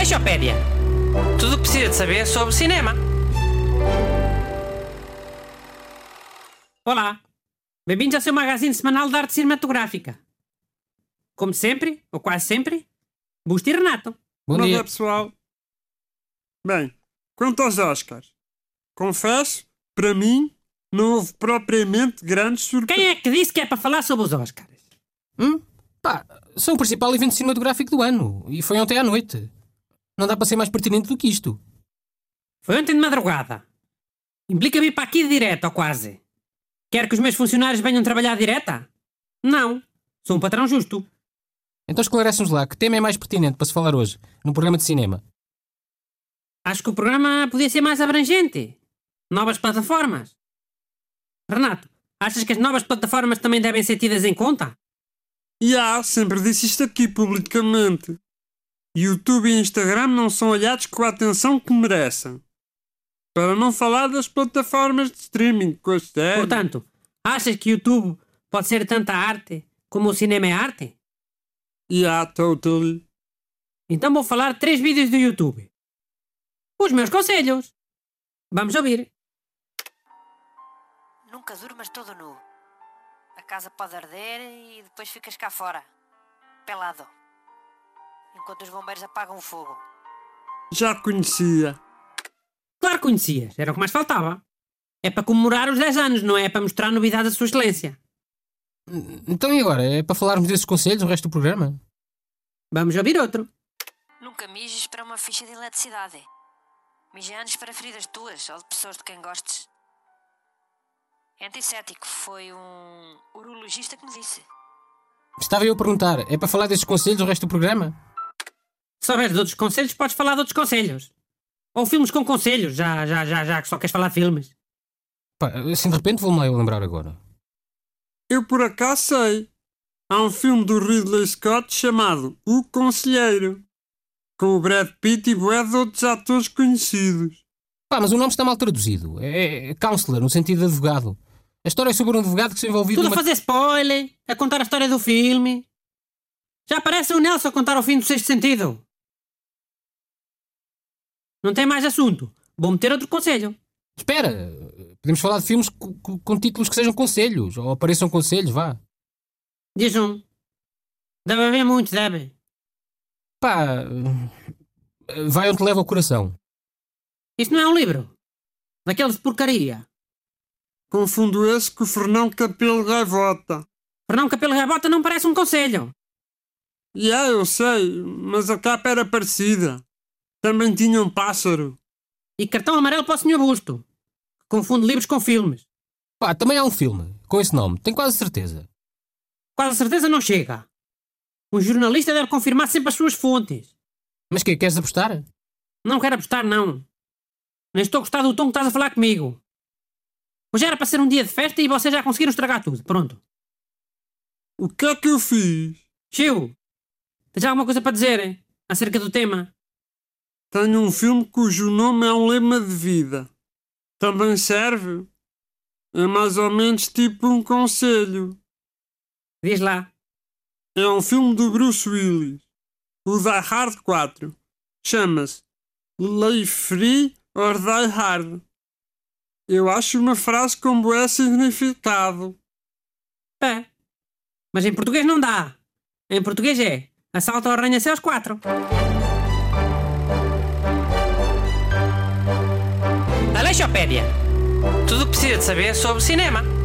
Aleixopédia. Tudo o que precisa de saber sobre cinema. Olá, bem-vindos ao seu magazine semanal de arte cinematográfica. Como sempre, ou quase sempre, Busto e Renato. Bom dia, pessoal. Bem, quanto aos Oscars, confesso, para mim, não houve propriamente grandes surpresas. Quem é que disse que é para falar sobre os Oscars? São o principal evento cinematográfico do ano e foi ontem à noite. Não dá para ser mais pertinente do que isto. Foi ontem de madrugada. Implica-me ir para aqui direto, ou quase. Quer que os meus funcionários venham trabalhar direta? Não. Sou um patrão justo. Então esclarece-nos lá, que tema é mais pertinente para se falar hoje, no programa de cinema? Acho que o programa podia ser mais abrangente. Novas plataformas. Renato, achas que as novas plataformas também devem ser tidas em conta? Sempre disse isto aqui publicamente. YouTube e Instagram não são olhados com a atenção que merecem. Para não falar das plataformas de streaming, com as séries. Portanto, achas que YouTube pode ser tanta arte como o cinema é arte? Totally. Então vou falar de 3 vídeos do YouTube. Os meus conselhos. Vamos ouvir. Nunca durmas todo nu. A casa pode arder e depois ficas cá fora, pelado, enquanto os bombeiros apagam o fogo. Já conhecia. Claro que conhecias, era o que mais faltava. É para comemorar os 10 anos, não é para mostrar novidades da sua excelência. Então e agora? É para falarmos desses conselhos o resto do programa? Vamos ouvir outro. Nunca mijes para uma ficha de eletricidade. Mije antes para feridas tuas ou de pessoas de quem gostes. É antissético, foi um urologista que me disse. Estava eu a perguntar, é para falar desses conselhos o resto do programa? Se souberes de outros conselhos, podes falar de outros conselhos. Ou filmes com conselhos, já que só queres falar de filmes. Assim de repente vou-me lá eu lembrar agora. Eu por acaso sei. Há um filme do Ridley Scott chamado O Conselheiro, com o Brad Pitt e bué de outros atores conhecidos. Mas o nome está mal traduzido. É counselor, no sentido de advogado. A história é sobre um advogado que se envolvido Tudo a fazer spoiler, a contar a história do filme. Já parece o Nelson a contar o fim do Sexto Sentido. Não tem mais assunto. Vou meter outro conselho. Espera, podemos falar de filmes com títulos que sejam conselhos, ou apareçam conselhos, vá. Diz um. Deve haver muitos, deve. Vai onde te leva o coração. Isso não é um livro? Daqueles de porcaria. Confundo esse com o Fernão Capelo Gaivota. Fernão Capelo Gaivota não parece um conselho. Eu sei, mas a capa era parecida. Também tinha um pássaro. E cartão amarelo para o Sr. Busto, que confunde livros com filmes. Também há um filme com esse nome, tenho quase certeza. Quase certeza não chega. Um jornalista deve confirmar sempre as suas fontes. Mas queres apostar? Não quero apostar, não. Nem estou a gostar do tom que estás a falar comigo. Hoje era para ser um dia de festa e vocês já conseguiram estragar tudo. Pronto. O que é que eu fiz? Chiu, tens alguma coisa para dizer, hein? Acerca do tema? Tenho um filme cujo nome é um lema de vida. Também serve? É mais ou menos tipo um conselho. Diz lá. É um filme do Bruce Willis. O Die Hard 4. Chama-se Live Free or Die Hard. Eu acho uma frase com bué significado. Mas em português não dá. Em português é Assalto ao Arranha-Céus 4. Aleixopédia. Tudo o que precisa de saber sobre cinema.